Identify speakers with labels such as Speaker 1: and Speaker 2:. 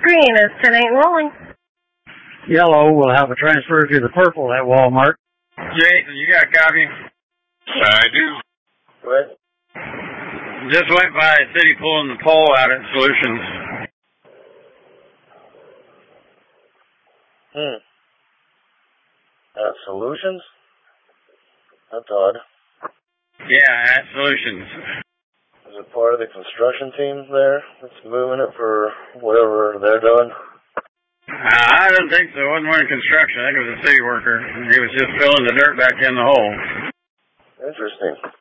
Speaker 1: green is 10-8 rolling.
Speaker 2: Yellow will have a transfer to the purple at Walmart.
Speaker 3: Jason, you got a copy?
Speaker 4: I do.
Speaker 5: What?
Speaker 3: Just went by city pulling the pole out at Solutions.
Speaker 5: Solutions? That's odd.
Speaker 3: Yeah, at Solutions.
Speaker 5: Is it part of the construction team there that's moving it for whatever they're doing?
Speaker 3: I didn't think so. It wasn't one in construction. I think it was a city worker. He was just filling the dirt back in the hole.
Speaker 5: Interesting.